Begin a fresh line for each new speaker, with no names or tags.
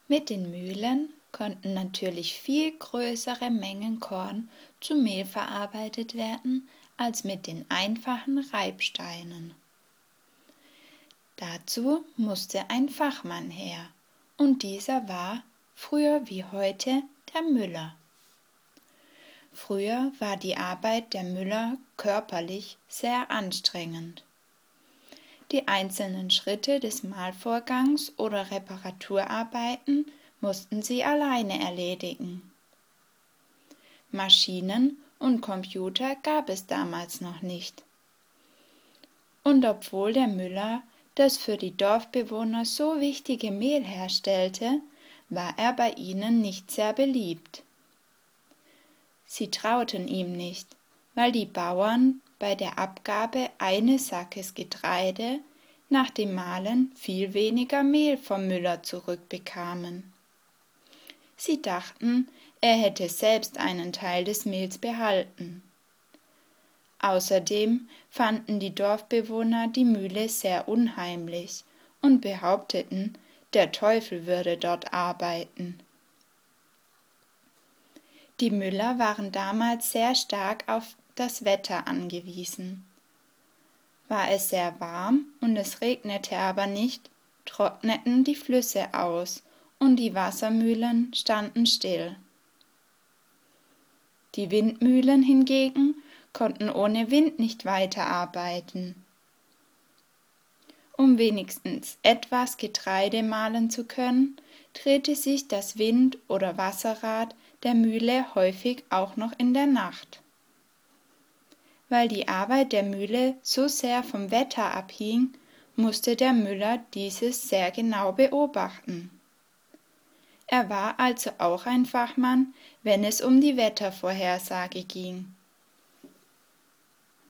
Mit den Mühlen konnten natürlich viel größere Mengen Korn zu Mehl verarbeitet werden als mit den einfachen Reibsteinen. Dazu musste ein Fachmann her, und dieser war, früher wie heute, der Müller. Früher war die Arbeit der Müller körperlich sehr anstrengend. Die einzelnen Schritte des Mahlvorgangs oder Reparaturarbeiten mussten sie alleine erledigen. Maschinen und Computer gab es damals noch nicht. Und obwohl der Müller das für die Dorfbewohner so wichtige Mehl herstellte, war er bei ihnen nicht sehr beliebt. Sie trauten ihm nicht, weil die Bauern bei der Abgabe eines Sackes Getreide nach dem Mahlen viel weniger Mehl vom Müller zurückbekamen. Sie dachten, er hätte selbst einen Teil des Mehls behalten. Außerdem fanden die Dorfbewohner die Mühle sehr unheimlich und behaupteten, der Teufel würde dort arbeiten. Die Müller waren damals sehr stark auf das Wetter angewiesen. War es sehr warm und es regnete aber nicht, trockneten die Flüsse aus und die Wassermühlen standen still. Die Windmühlen hingegen konnten ohne Wind nicht weiterarbeiten. Um wenigstens etwas Getreide mahlen zu können, drehte sich das Wind- oder Wasserrad der Mühle häufig auch noch in der Nacht. Weil die Arbeit der Mühle so sehr vom Wetter abhing, musste der Müller dieses sehr genau beobachten. Er war also auch ein Fachmann, wenn es um die Wettervorhersage ging